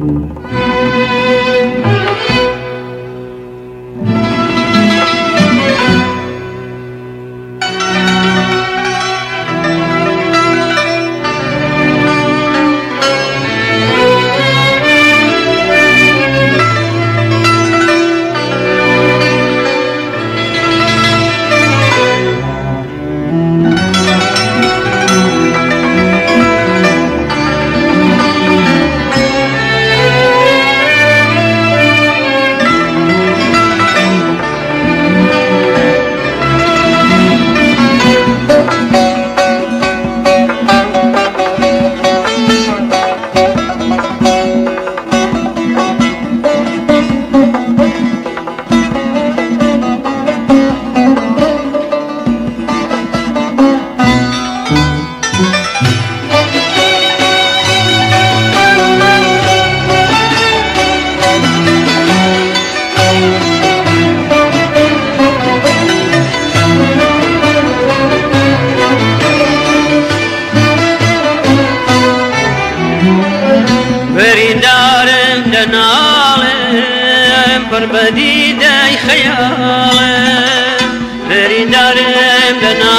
بديدي خيالم بريدارم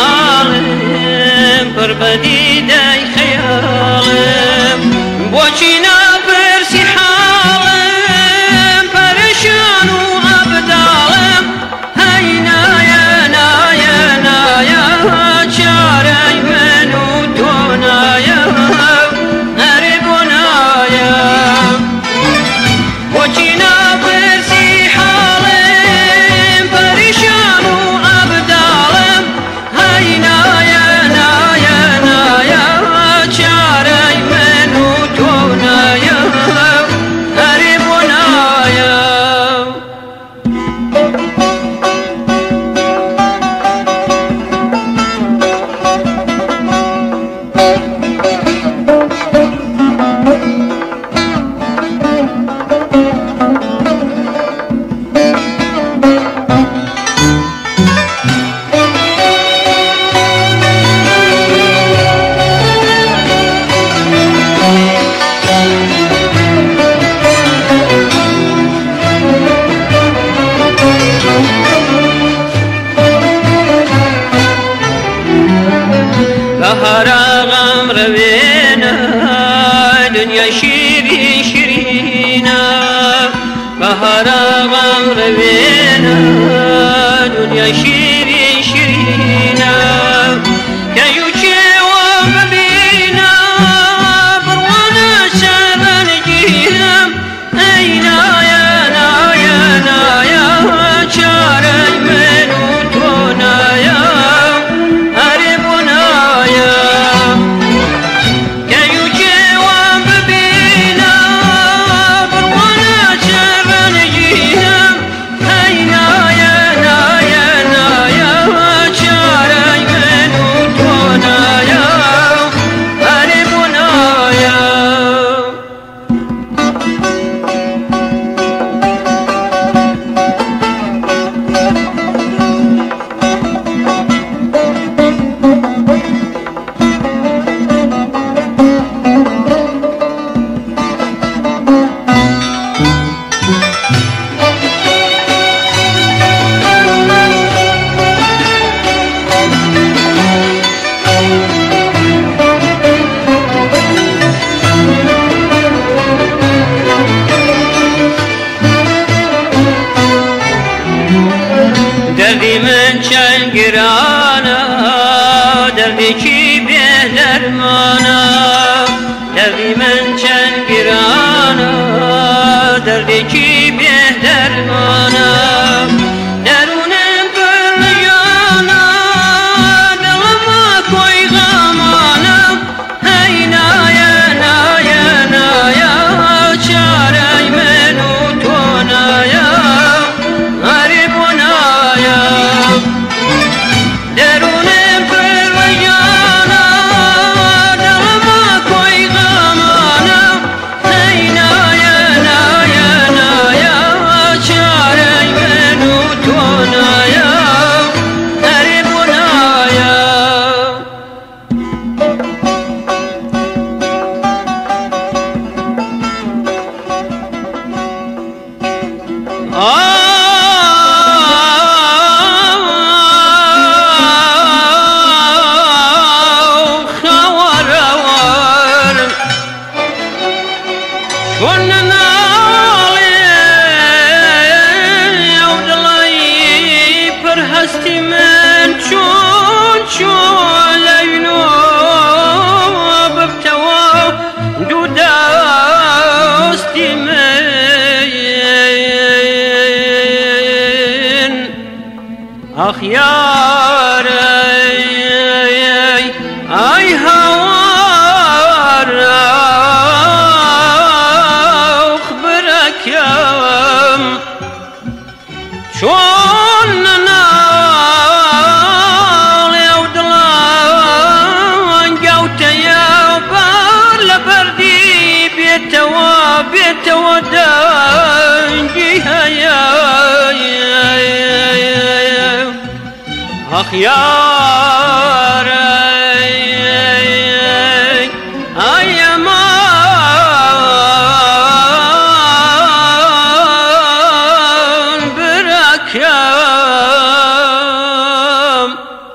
بنالم بديدي خيالم بوچينا برسي حالم پرشان وابدالم هينا يا نايا نايا چاري منو دونايا هربونايا بوچينا بهارغم روينا دنيا شيرين شيرينا بهارغم روينا دنيا شيرين شيرينا كيوشي ومبينا بروانا شابن جينا اينا يا نايا نايا شاري منو تونايا دردی من چند گرانه دردی کی به درمانه دردی من چند گرانه دردی کی به درمانه درونم پر جانه دلم کوی غمانه هی نایا نایا نایا چاره منو تو نایا Chara چون ناڵێ ئەو دڵی پڕ هەستی من چۆن لەوینۆ ببتەوە دوو دەستی من ئەخیارە ئای هاوار خبرەکەم چۆن نەناڵێ ئەو دڵان گەوتەیە بەر لە بەردی بێتەوە دەنگی هەیە ئەخیارە ئای ئەمان برەکەم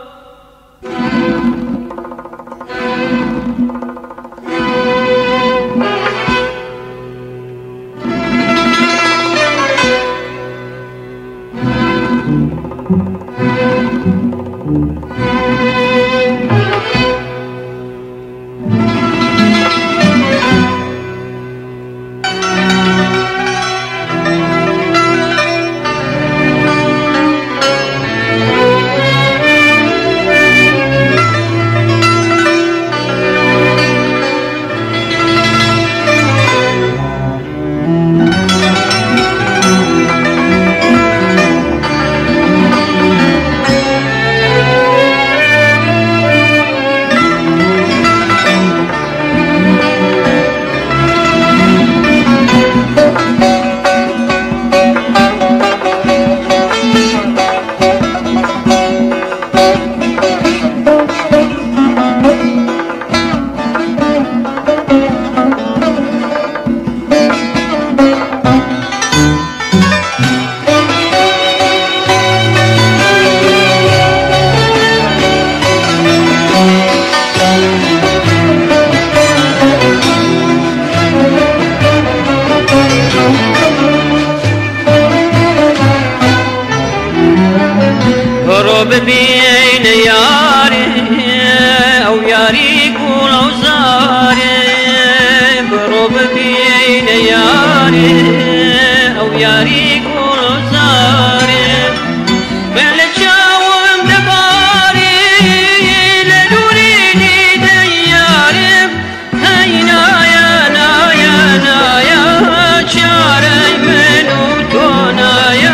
بڕۆ ببینە یارێ ئەو یاری گوڵ ئەو زارێ بڕۆ ببینە یارێ ئەو یاری گوڵ ئەو زارێ بێ لە چاوم دەبارێ لە دووری دیدەی یارێ هەی نایە چارەی من و تۆ نایە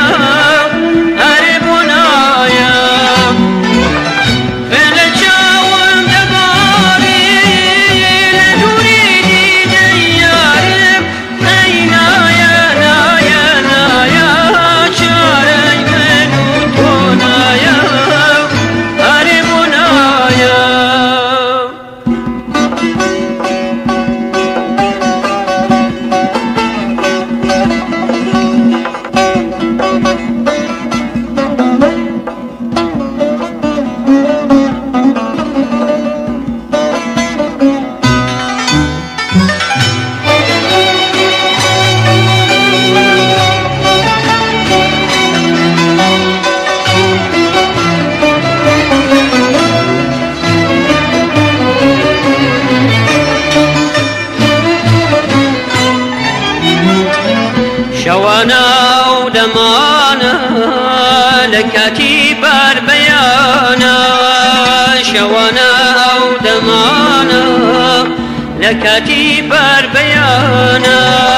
شەوانە و دەمانە لە کاتی بەربەیانە شەوانە ئەو دەمانە لە کاتی بەربەیانە